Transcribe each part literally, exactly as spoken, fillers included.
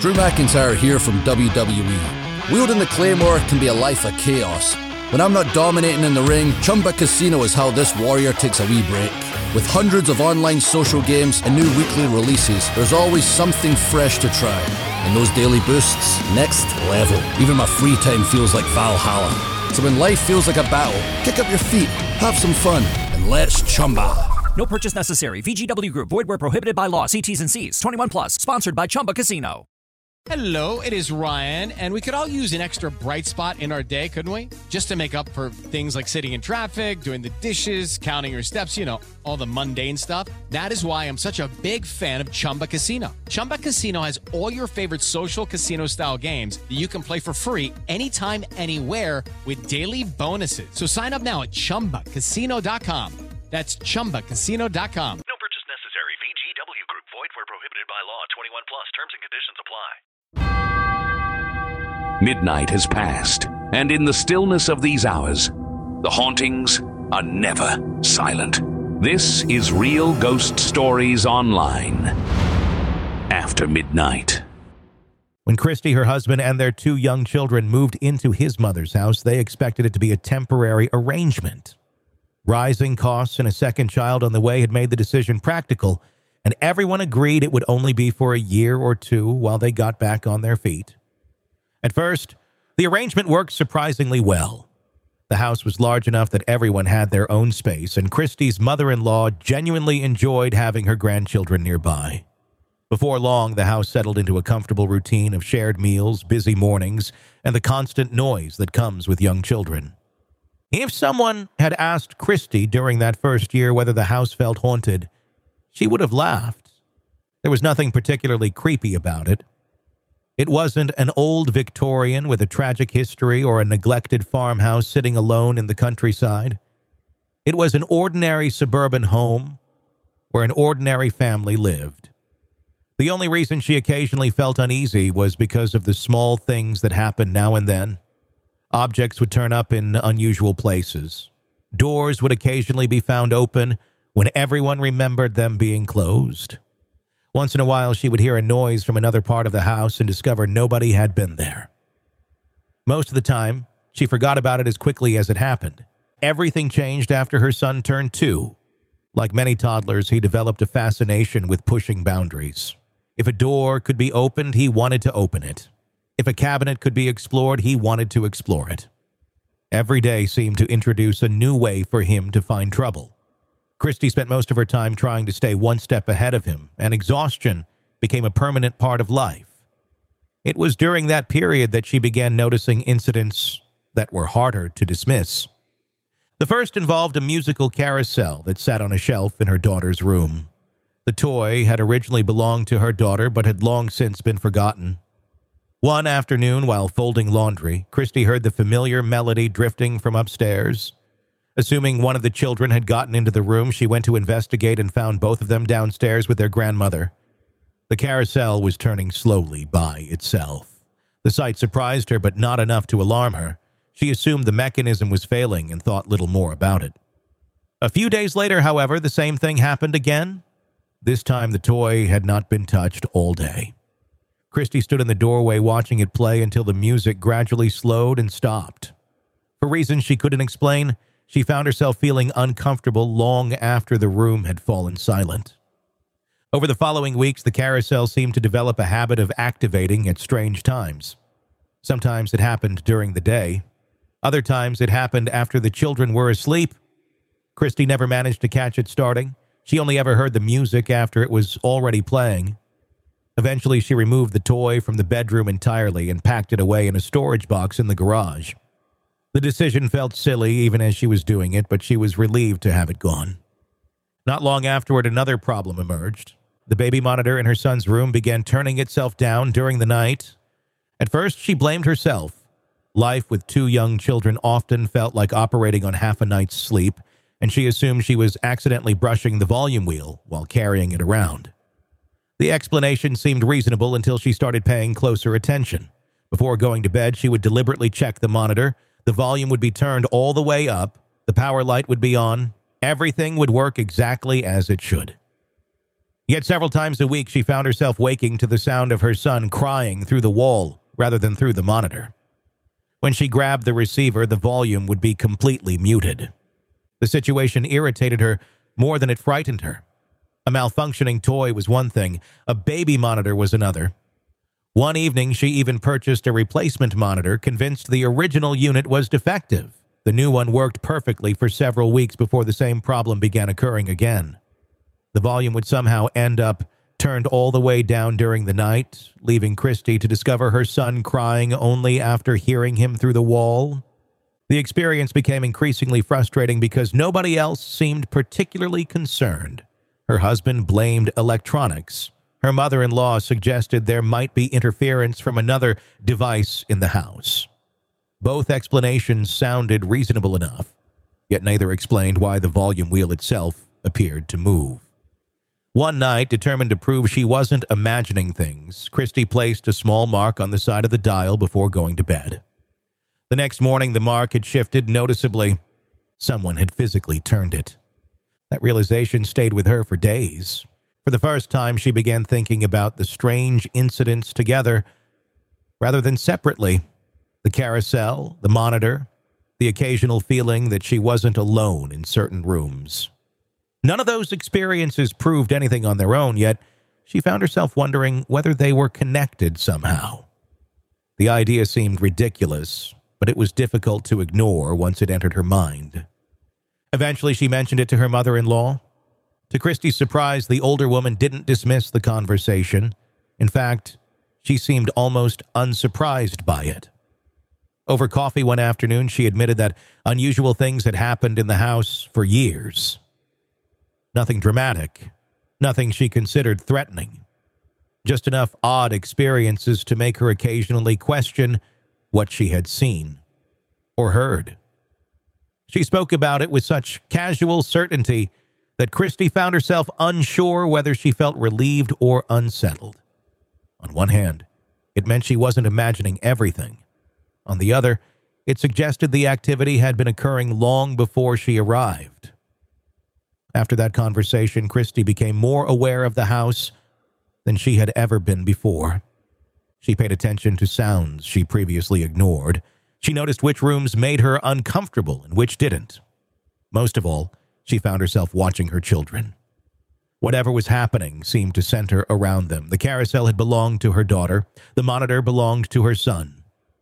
Drew McIntyre here from W W E. Wielding the Claymore can be a life of chaos. When I'm not dominating in the ring, Chumba Casino is how this warrior takes a wee break. With hundreds of online social games and new weekly releases, there's always something fresh to try. And those daily boosts, next level. Even my free time feels like Valhalla. So when life feels like a battle, kick up your feet, have some fun, and let's Chumba. No purchase necessary. V G W Group. Void where prohibited by law. See T's and C's. twenty-one plus. Sponsored by Chumba Casino. Hello, it is Ryan, and we could all use an extra bright spot in our day, couldn't we? Just to make up for things like sitting in traffic, doing the dishes, counting your steps, you know, all the mundane stuff. That is why I'm such a big fan of Chumba Casino. Chumba Casino has all your favorite social casino-style games that you can play for free anytime, anywhere with daily bonuses. So sign up now at chumba casino dot com. That's chumba casino dot com. No purchase necessary. V G W Group. Void where prohibited by law. twenty-one plus. Terms and conditions apply. Midnight has passed, and in the stillness of these hours, the hauntings are never silent. This is Real Ghost Stories Online. After midnight. When Christy, her husband, and their two young children moved into his mother's house, they expected it to be a temporary arrangement. Rising costs and a second child on the way had made the decision practical, and everyone agreed it would only be for a year or two while they got back on their feet. At first, the arrangement worked surprisingly well. The house was large enough that everyone had their own space, and Christy's mother-in-law genuinely enjoyed having her grandchildren nearby. Before long, the house settled into a comfortable routine of shared meals, busy mornings, and the constant noise that comes with young children. If someone had asked Christy during that first year whether the house felt haunted, she would have laughed. There was nothing particularly creepy about it. It wasn't an old Victorian with a tragic history or a neglected farmhouse sitting alone in the countryside. It was an ordinary suburban home where an ordinary family lived. The only reason she occasionally felt uneasy was because of the small things that happened now and then. Objects would turn up in unusual places. Doors would occasionally be found open when everyone remembered them being closed. Once in a while, she would hear a noise from another part of the house and discover nobody had been there. Most of the time, she forgot about it as quickly as it happened. Everything changed after her son turned two. Like many toddlers, he developed a fascination with pushing boundaries. If a door could be opened, he wanted to open it. If a cabinet could be explored, he wanted to explore it. Every day seemed to introduce a new way for him to find trouble. Christy spent most of her time trying to stay one step ahead of him, and exhaustion became a permanent part of life. It was during that period that she began noticing incidents that were harder to dismiss. The first involved a musical carousel that sat on a shelf in her daughter's room. The toy had originally belonged to her daughter, but had long since been forgotten. One afternoon, while folding laundry, Christy heard the familiar melody drifting from upstairs. Assuming one of the children had gotten into the room, she went to investigate and found both of them downstairs with their grandmother. The carousel was turning slowly by itself. The sight surprised her, but not enough to alarm her. She assumed the mechanism was failing and thought little more about it. A few days later, however, the same thing happened again. This time, the toy had not been touched all day. Christy stood in the doorway watching it play until the music gradually slowed and stopped. For reasons she couldn't explain, she found herself feeling uncomfortable long after the room had fallen silent. Over the following weeks, the carousel seemed to develop a habit of activating at strange times. Sometimes it happened during the day. Other times it happened after the children were asleep. Christy never managed to catch it starting. She only ever heard the music after it was already playing. Eventually, she removed the toy from the bedroom entirely and packed it away in a storage box in the garage. The decision felt silly even as she was doing it, but she was relieved to have it gone. Not long afterward, another problem emerged. The baby monitor in her son's room began turning itself down during the night. At first, she blamed herself. Life with two young children often felt like operating on half a night's sleep, and she assumed she was accidentally brushing the volume wheel while carrying it around. The explanation seemed reasonable until she started paying closer attention. Before going to bed, she would deliberately check the monitor. The volume would be turned all the way up, the power light would be on, everything would work exactly as it should. Yet several times a week she found herself waking to the sound of her son crying through the wall rather than through the monitor. When she grabbed the receiver, the volume would be completely muted. The situation irritated her more than it frightened her. A malfunctioning toy was one thing, a baby monitor was another. One evening, she even purchased a replacement monitor, convinced the original unit was defective. The new one worked perfectly for several weeks before the same problem began occurring again. The volume would somehow end up turned all the way down during the night, leaving Christy to discover her son crying only after hearing him through the wall. The experience became increasingly frustrating because nobody else seemed particularly concerned. Her husband blamed electronics. Her mother-in-law suggested there might be interference from another device in the house. Both explanations sounded reasonable enough, yet neither explained why the volume wheel itself appeared to move. One night, determined to prove she wasn't imagining things, Christy placed a small mark on the side of the dial before going to bed. The next morning, the mark had shifted noticeably. Someone had physically turned it. That realization stayed with her for days. For the first time, she began thinking about the strange incidents together rather than separately. The carousel, the monitor, the occasional feeling that she wasn't alone in certain rooms. None of those experiences proved anything on their own, yet she found herself wondering whether they were connected somehow. The idea seemed ridiculous, but it was difficult to ignore once it entered her mind. Eventually, she mentioned it to her mother-in-law. To Christy's surprise, the older woman didn't dismiss the conversation. In fact, she seemed almost unsurprised by it. Over coffee one afternoon, she admitted that unusual things had happened in the house for years. Nothing dramatic, nothing she considered threatening. Just enough odd experiences to make her occasionally question what she had seen or heard. She spoke about it with such casual certainty that Christy found herself unsure whether she felt relieved or unsettled. On one hand, it meant she wasn't imagining everything. On the other, it suggested the activity had been occurring long before she arrived. After that conversation, Christy became more aware of the house than she had ever been before. She paid attention to sounds she previously ignored. She noticed which rooms made her uncomfortable and which didn't. Most of all, she found herself watching her children. Whatever was happening seemed to center around them. The carousel had belonged to her daughter. The monitor belonged to her son.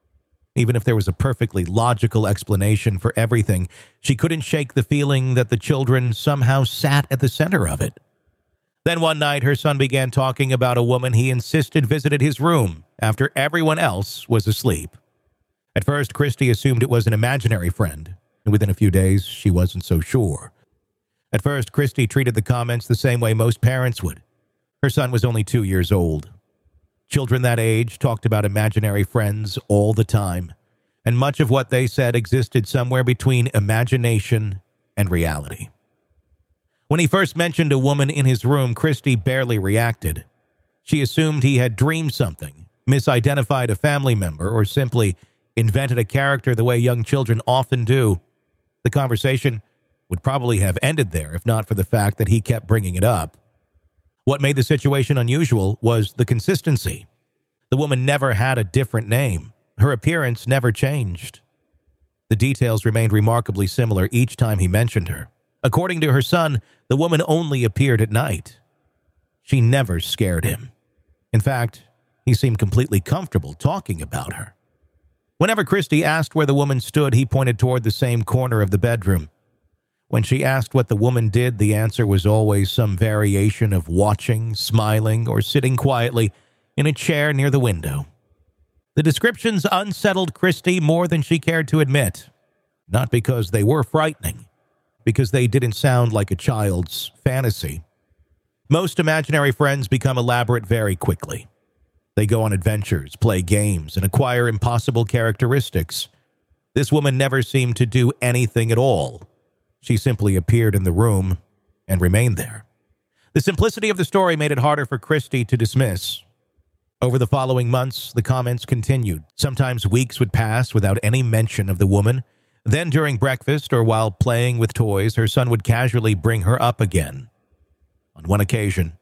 Even if there was a perfectly logical explanation for everything, she couldn't shake the feeling that the children somehow sat at the center of it. Then one night, her son began talking about a woman he insisted visited his room after everyone else was asleep. At first, Christy assumed it was an imaginary friend, and within a few days, she wasn't so sure. At first, Christy treated the comments the same way most parents would. Her son was only two years old. Children that age talked about imaginary friends all the time, and much of what they said existed somewhere between imagination and reality. When he first mentioned a woman in his room, Christy barely reacted. She assumed he had dreamed something, misidentified a family member, or simply invented a character the way young children often do. The conversation would probably have ended there if not for the fact that he kept bringing it up. What made the situation unusual was the consistency. The woman never had a different name. Her appearance never changed. The details remained remarkably similar each time he mentioned her. According to her son, the woman only appeared at night. She never scared him. In fact, he seemed completely comfortable talking about her. Whenever Christy asked where the woman stood, he pointed toward the same corner of the bedroom. When she asked what the woman did, the answer was always some variation of watching, smiling, or sitting quietly in a chair near the window. The descriptions unsettled Christy more than she cared to admit. Not because they were frightening, because they didn't sound like a child's fantasy. Most imaginary friends become elaborate very quickly. They go on adventures, play games, and acquire impossible characteristics. This woman never seemed to do anything at all. She simply appeared in the room and remained there. The simplicity of the story made it harder for Christy to dismiss. Over the following months, the comments continued. Sometimes weeks would pass without any mention of the woman. Then during breakfast or while playing with toys, her son would casually bring her up again. On one occasion,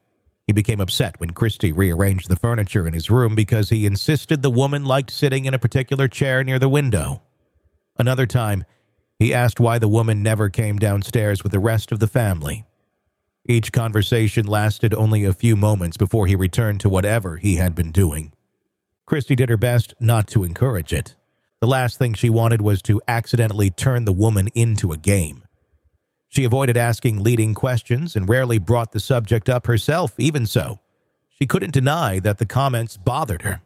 He became upset when Christy rearranged the furniture in his room because he insisted the woman liked sitting in a particular chair near the window. Another time, he asked why the woman never came downstairs with the rest of the family. Each conversation lasted only a few moments before he returned to whatever he had been doing. Christy did her best not to encourage it. The last thing she wanted was to accidentally turn the woman into a game. She avoided asking leading questions and rarely brought the subject up herself. Even so, she couldn't deny that the comments bothered her.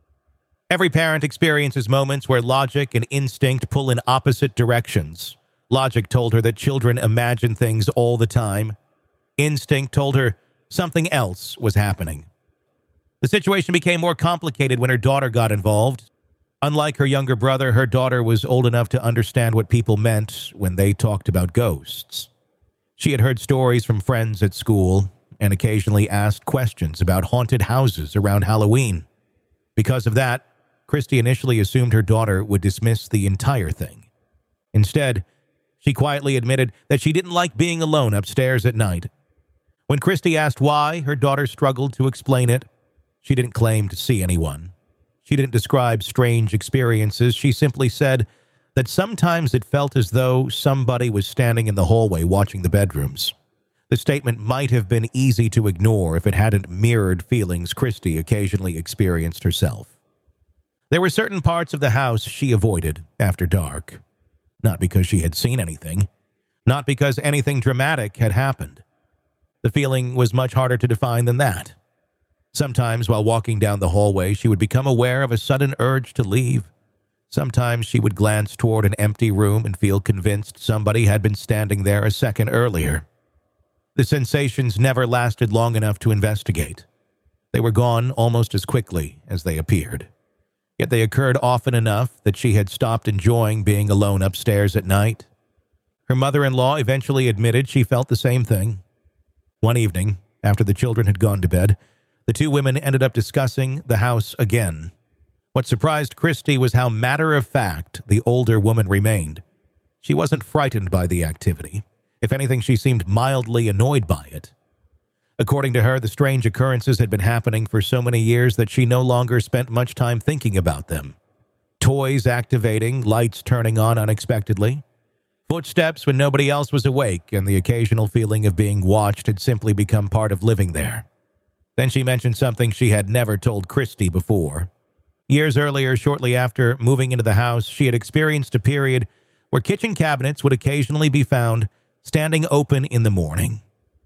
Every parent experiences moments where logic and instinct pull in opposite directions. Logic told her that children imagine things all the time. Instinct told her something else was happening. The situation became more complicated when her daughter got involved. Unlike her younger brother, her daughter was old enough to understand what people meant when they talked about ghosts. She had heard stories from friends at school and occasionally asked questions about haunted houses around Halloween. Because of that, Christy initially assumed her daughter would dismiss the entire thing. Instead, she quietly admitted that she didn't like being alone upstairs at night. When Christy asked why, her daughter struggled to explain it. She didn't claim to see anyone. She didn't describe strange experiences. She simply said that sometimes it felt as though somebody was standing in the hallway watching the bedrooms. The statement might have been easy to ignore if it hadn't mirrored feelings Christy occasionally experienced herself. There were certain parts of the house she avoided after dark. Not because she had seen anything. Not because anything dramatic had happened. The feeling was much harder to define than that. Sometimes, while walking down the hallway, she would become aware of a sudden urge to leave. Sometimes she would glance toward an empty room and feel convinced somebody had been standing there a second earlier. The sensations never lasted long enough to investigate. They were gone almost as quickly as they appeared. Yet they occurred often enough that she had stopped enjoying being alone upstairs at night. Her mother-in-law eventually admitted she felt the same thing. One evening, after the children had gone to bed, the two women ended up discussing the house again. What surprised Christy was how matter-of-fact the older woman remained. She wasn't frightened by the activity. If anything, she seemed mildly annoyed by it. According to her, the strange occurrences had been happening for so many years that she no longer spent much time thinking about them. Toys activating, lights turning on unexpectedly, footsteps when nobody else was awake, and the occasional feeling of being watched had simply become part of living there. Then she mentioned something she had never told Christy before. Years earlier, shortly after moving into the house, she had experienced a period where kitchen cabinets would occasionally be found standing open in the morning.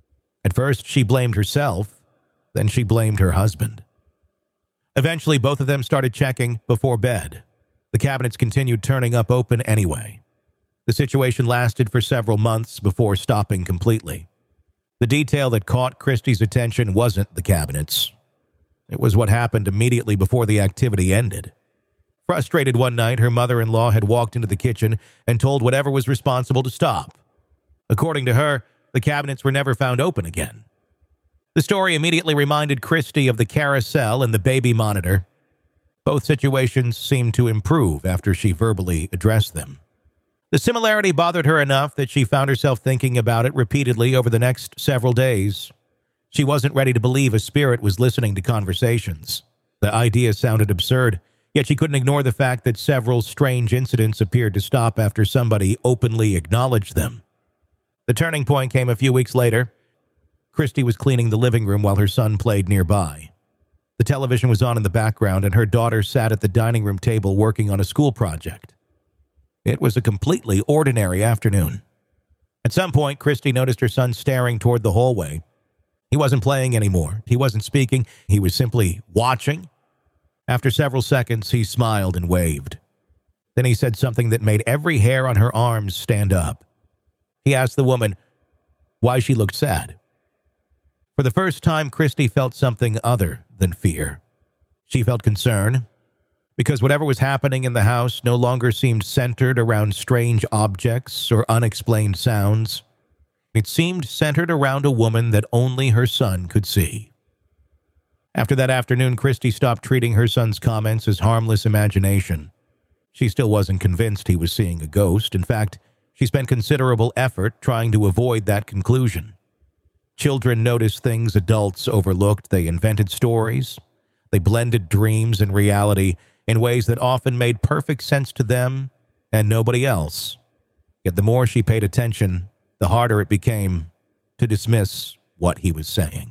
At first, she blamed herself. Then she blamed her husband. Eventually, both of them started checking before bed. The cabinets continued turning up open anyway. The situation lasted for several months before stopping completely. The detail that caught Christy's attention wasn't the cabinets. It was what happened immediately before the activity ended. Frustrated one night, her mother-in-law had walked into the kitchen and told whatever was responsible to stop. According to her, the cabinets were never found open again. The story immediately reminded Christy of the carousel and the baby monitor. Both situations seemed to improve after she verbally addressed them. The similarity bothered her enough that she found herself thinking about it repeatedly over the next several days. She wasn't ready to believe a spirit was listening to conversations. The idea sounded absurd, yet she couldn't ignore the fact that several strange incidents appeared to stop after somebody openly acknowledged them. The turning point came a few weeks later. Christy was cleaning the living room while her son played nearby. The television was on in the background, and her daughter sat at the dining room table working on a school project. It was a completely ordinary afternoon. At some point, Christy noticed her son staring toward the hallway. He wasn't playing anymore. He wasn't speaking. He was simply watching. After several seconds, he smiled and waved. Then he said something that made every hair on her arms stand up. He asked the woman why she looked sad. For the first time, Christy felt something other than fear. She felt concern, because whatever was happening in the house no longer seemed centered around strange objects or unexplained sounds. It seemed centered around a woman that only her son could see. After that afternoon, Christy stopped treating her son's comments as harmless imagination. She still wasn't convinced he was seeing a ghost. In fact, she spent considerable effort trying to avoid that conclusion. Children noticed things adults overlooked. They invented stories. They blended dreams and reality in ways that often made perfect sense to them and nobody else. Yet the more she paid attention, the harder it became to dismiss what he was saying.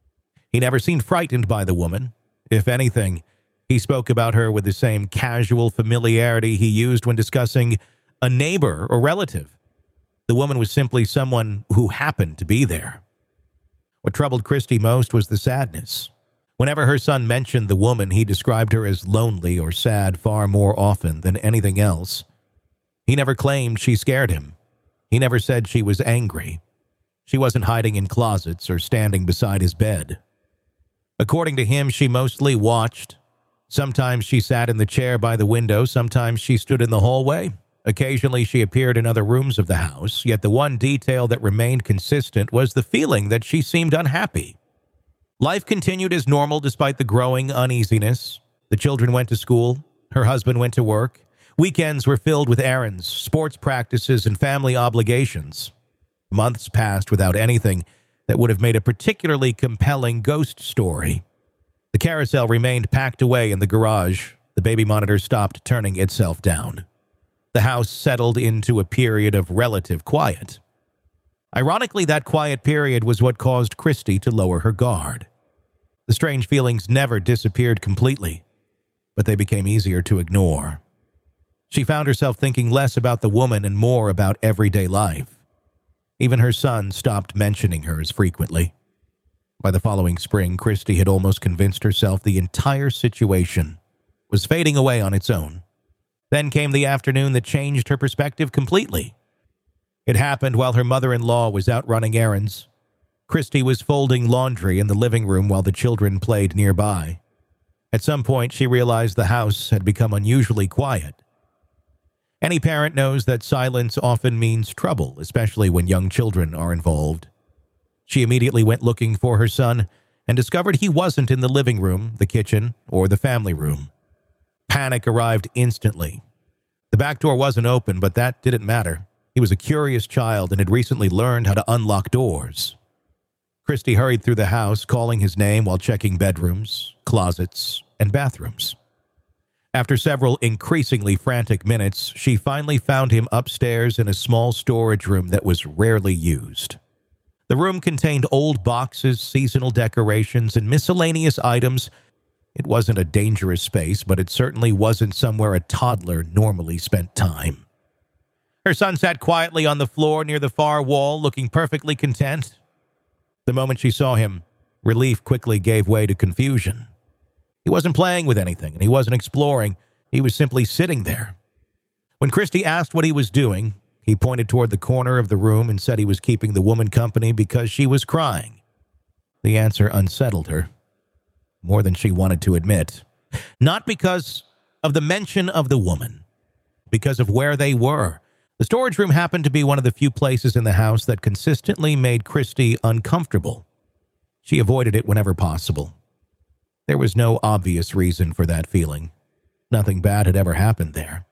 He never seemed frightened by the woman. If anything, he spoke about her with the same casual familiarity he used when discussing a neighbor or relative. The woman was simply someone who happened to be there. What troubled Christy most was the sadness. Whenever her son mentioned the woman, he described her as lonely or sad far more often than anything else. He never claimed she scared him. He never said she was angry. She wasn't hiding in closets or standing beside his bed. According to him, she mostly watched. Sometimes she sat in the chair by the window. Sometimes she stood in the hallway. Occasionally she appeared in other rooms of the house. Yet the one detail that remained consistent was the feeling that she seemed unhappy. Life continued as normal despite the growing uneasiness. The children went to school. Her husband went to work. Weekends were filled with errands, sports practices, and family obligations. Months passed without anything that would have made a particularly compelling ghost story. The carousel remained packed away in the garage. The baby monitor stopped turning itself down. The house settled into a period of relative quiet. Ironically, that quiet period was what caused Christy to lower her guard. The strange feelings never disappeared completely, but they became easier to ignore. She found herself thinking less about the woman and more about everyday life. Even her son stopped mentioning her as frequently. By the following spring, Christy had almost convinced herself the entire situation was fading away on its own. Then came the afternoon that changed her perspective completely. It happened while her mother-in-law was out running errands. Christy was folding laundry in the living room while the children played nearby. At some point, she realized the house had become unusually quiet. Any parent knows that silence often means trouble, especially when young children are involved. She immediately went looking for her son and discovered he wasn't in the living room, the kitchen, or the family room. Panic arrived instantly. The back door wasn't open, but that didn't matter. He was a curious child and had recently learned how to unlock doors. Christy hurried through the house, calling his name while checking bedrooms, closets, and bathrooms. After several increasingly frantic minutes, she finally found him upstairs in a small storage room that was rarely used. The room contained old boxes, seasonal decorations, and miscellaneous items. It wasn't a dangerous space, but it certainly wasn't somewhere a toddler normally spent time. Her son sat quietly on the floor near the far wall, looking perfectly content. The moment she saw him, relief quickly gave way to confusion. He wasn't playing with anything, and he wasn't exploring. He was simply sitting there. When Christy asked what he was doing, he pointed toward the corner of the room and said he was keeping the woman company because she was crying. The answer unsettled her, more than she wanted to admit. Not because of the mention of the woman, because of where they were. The storage room happened to be one of the few places in the house that consistently made Christy uncomfortable. She avoided it whenever possible. There was no obvious reason for that feeling. Nothing bad had ever happened there.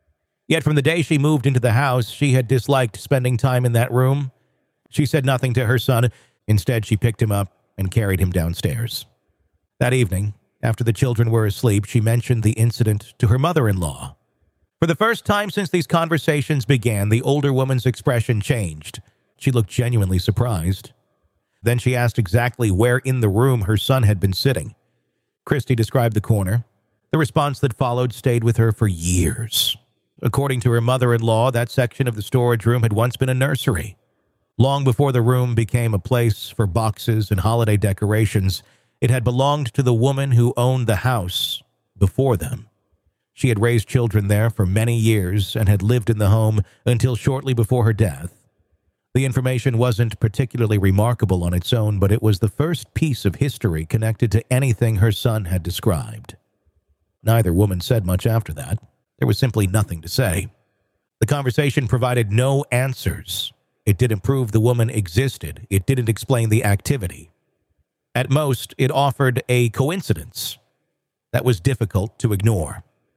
Yet from the day she moved into the house, she had disliked spending time in that room. She said nothing to her son. Instead, she picked him up and carried him downstairs. That evening, after the children were asleep, she mentioned the incident to her mother-in-law. For the first time since these conversations began, the older woman's expression changed. She looked genuinely surprised. Then she asked exactly where in the room her son had been sitting. Christy described the corner. The response that followed stayed with her for years. According to her mother-in-law, that section of the storage room had once been a nursery. Long before the room became a place for boxes and holiday decorations, it had belonged to the woman who owned the house before them. She had raised children there for many years and had lived in the home until shortly before her death. The information wasn't particularly remarkable on its own, but it was the first piece of history connected to anything her son had described. Neither woman said much after that. There was simply nothing to say. The conversation provided no answers. It didn't prove the woman existed. It didn't explain the activity. At most, it offered a coincidence that was difficult to ignore.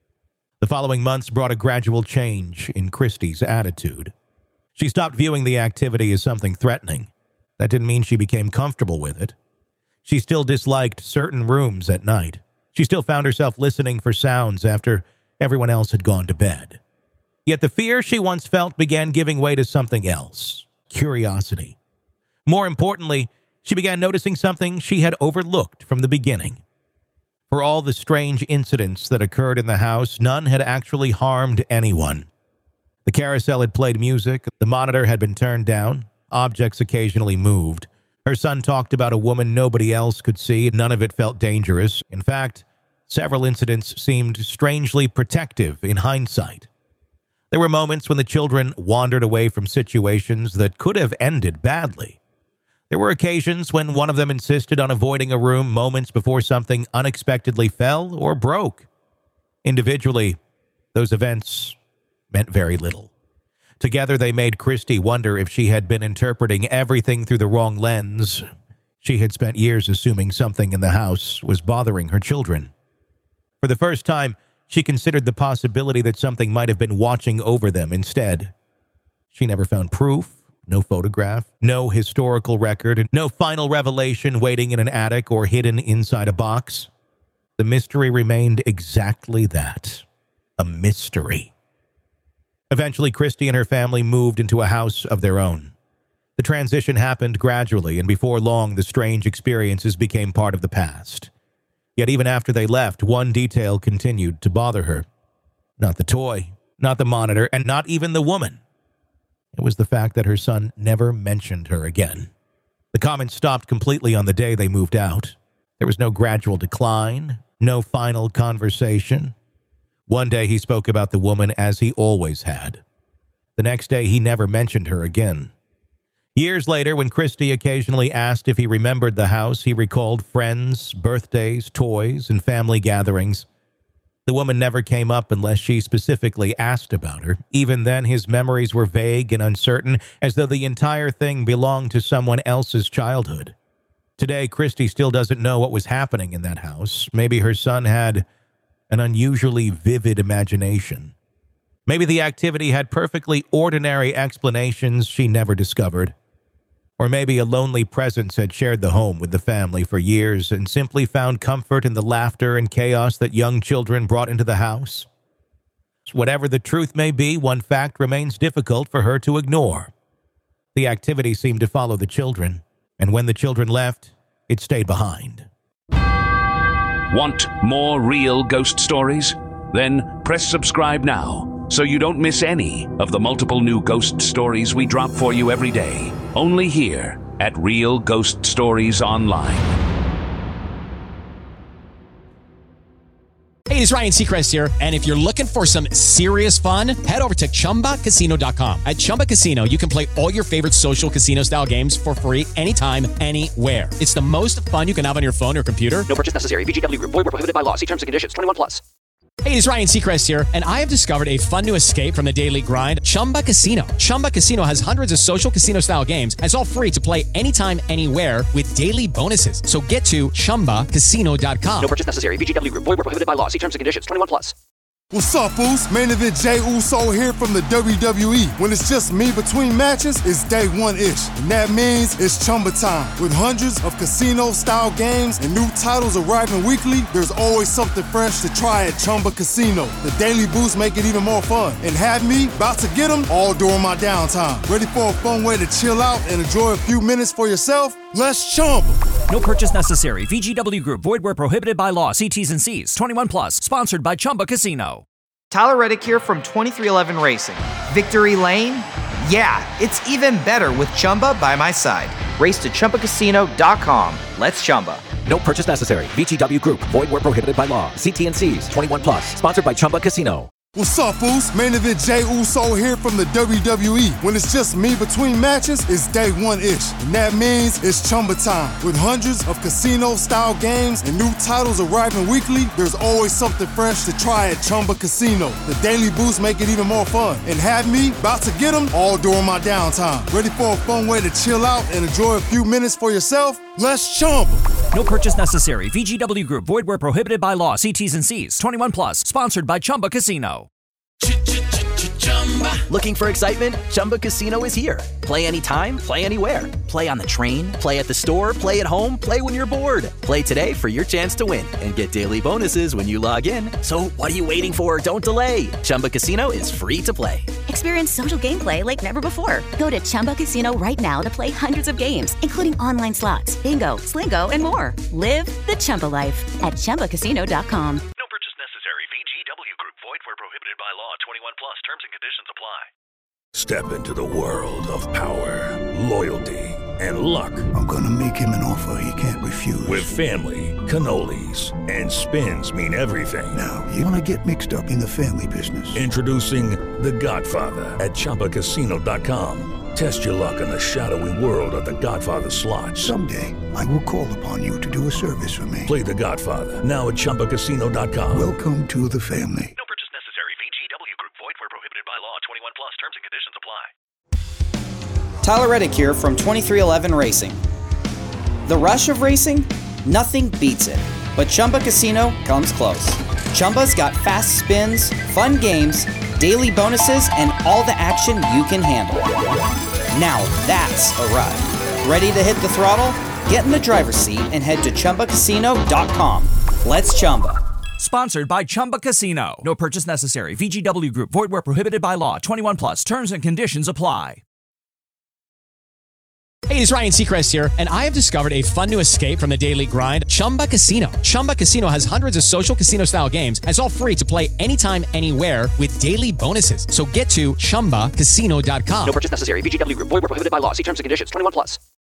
The following months brought a gradual change in Christy's attitude. She stopped viewing the activity as something threatening. That didn't mean she became comfortable with it. She still disliked certain rooms at night. She still found herself listening for sounds after everyone else had gone to bed. Yet the fear she once felt began giving way to something else: curiosity. More importantly, she began noticing something she had overlooked from the beginning. For all the strange incidents that occurred in the house, none had actually harmed anyone. The carousel had played music, the monitor had been turned down, objects occasionally moved. Her son talked about a woman nobody else could see, and none of it felt dangerous. In fact, several incidents seemed strangely protective in hindsight. There were moments when the children wandered away from situations that could have ended badly. There were occasions when one of them insisted on avoiding a room moments before something unexpectedly fell or broke. Individually, those events meant very little. Together, they made Christy wonder if she had been interpreting everything through the wrong lens. She had spent years assuming something in the house was bothering her children. For the first time, she considered the possibility that something might have been watching over them instead. She never found proof, no photograph, no historical record, and no final revelation waiting in an attic or hidden inside a box. The mystery remained exactly that, a mystery. Eventually, Christy and her family moved into a house of their own. The transition happened gradually, and before long, the strange experiences became part of the past. Yet even after they left, one detail continued to bother her. Not the toy, not the monitor, and not even the woman. It was the fact that her son never mentioned her again. The comments stopped completely on the day they moved out. There was no gradual decline, no final conversation. One day he spoke about the woman as he always had. The next day he never mentioned her again. Years later, when Christy occasionally asked if he remembered the house, he recalled friends, birthdays, toys, and family gatherings. The woman never came up unless she specifically asked about her. Even then, his memories were vague and uncertain, as though the entire thing belonged to someone else's childhood. Today, Christy still doesn't know what was happening in that house. Maybe her son had an unusually vivid imagination. Maybe the activity had perfectly ordinary explanations she never discovered. Or maybe a lonely presence had shared the home with the family for years and simply found comfort in the laughter and chaos that young children brought into the house. Whatever the truth may be, one fact remains difficult for her to ignore. The activity seemed to follow the children, and when the children left, it stayed behind. Want more real ghost stories? Then press subscribe now so you don't miss any of the multiple new ghost stories we drop for you every day. Only here at Real Ghost Stories Online. Hey, it's Ryan Seacrest here, and if you're looking for some serious fun, head over to Chumba Casino dot com. At Chumba Casino, you can play all your favorite social casino-style games for free anytime, anywhere. It's the most fun you can have on your phone or computer. No purchase necessary. V G W Group. Void where prohibited by law. See terms and conditions. twenty-one plus. Hey, it's Ryan Seacrest here, and I have discovered a fun new escape from the daily grind, Chumba Casino. Chumba Casino has hundreds of social casino-style games, and it's all free to play anytime, anywhere with daily bonuses. So get to Chumba Casino dot com. No purchase necessary. V G W Group. Void where prohibited by law. See terms and conditions. twenty-one plus. What's up, Boost? Main event Jey Uso here from the W W E. When it's just me between matches, it's day one-ish. And that means it's Chumba time. With hundreds of casino-style games and new titles arriving weekly, there's always something fresh to try at Chumba Casino. The daily boosts make it even more fun. And have me about to get them all during my downtime. Ready for a fun way to chill out and enjoy a few minutes for yourself? Let's Chumba. No purchase necessary. V G W Group. Void where prohibited by law. See T's and C's. twenty-one plus. Sponsored by Chumba Casino. Tyler Reddick here from twenty-three eleven Racing. Victory Lane? Yeah, it's even better with Chumba by my side. Race to Chumba Casino dot com. Let's Chumba. No purchase necessary. V G W Group. Void where prohibited by law. See T and C's. twenty-one plus. Sponsored by Chumba Casino. What's up, Boost? Main event Jey Uso here from the W W E. When it's just me between matches, it's day one-ish. And that means it's Chumba time. With hundreds of casino-style games and new titles arriving weekly, there's always something fresh to try at Chumba Casino. The daily boosts make it even more fun. And have me about to get them all during my downtime. Ready for a fun way to chill out and enjoy a few minutes for yourself? Let's Chumba. No purchase necessary. V G W Group. Void where prohibited by law. See T's and C's. twenty-one plus. Sponsored by Chumba Casino. Looking for excitement? Chumba Casino is here. Play anytime, play anywhere. Play on the train, play at the store, play at home, play when you're bored. Play today for your chance to win and get daily bonuses when you log in. So what are you waiting for? Don't delay. Chumba Casino is free to play. Experience social gameplay like never before. Go to Chumba Casino right now to play hundreds of games, including online slots, bingo, Slingo, and more. Live the Chumba life at Chumba Casino dot com. No purchase necessary. V G W Group. Void where prohibited by law. twenty-one plus. Terms and conditions apply. Step into the world of power, loyalty, and luck. I'm gonna make him an offer he can't refuse. With family, cannolis, and spins mean everything. Now, you wanna get mixed up in the family business. Introducing The Godfather at Chumba Casino dot com. Test your luck in the shadowy world of The Godfather slot. Someday, I will call upon you to do a service for me. Play The Godfather, now at Chumba Casino dot com. Welcome to the family. No purchase necessary. V G W Group. Void where prohibited by law. twenty-one plus. Terms and conditions apply. Tyler Reddick here from twenty-three eleven Racing. The rush of racing? Nothing beats it. But Chumba Casino comes close. Chumba's got fast spins, fun games, daily bonuses, and all the action you can handle. Now that's a ride. Ready to hit the throttle? Get in the driver's seat and head to Chumba Casino dot com. Let's Chumba. Sponsored by Chumba Casino. No purchase necessary. V G W Group. Void where prohibited by law. twenty-one plus. Terms and conditions apply. Hey, it's Ryan Seacrest here, and I have discovered a fun new escape from the daily grind, Chumba Casino. Chumba Casino has hundreds of social casino-style games, and it's all free to play anytime, anywhere with daily bonuses. So get to Chumba Casino dot com. No purchase necessary. V G W Group. Void where prohibited by law. See terms and conditions. twenty-one plus.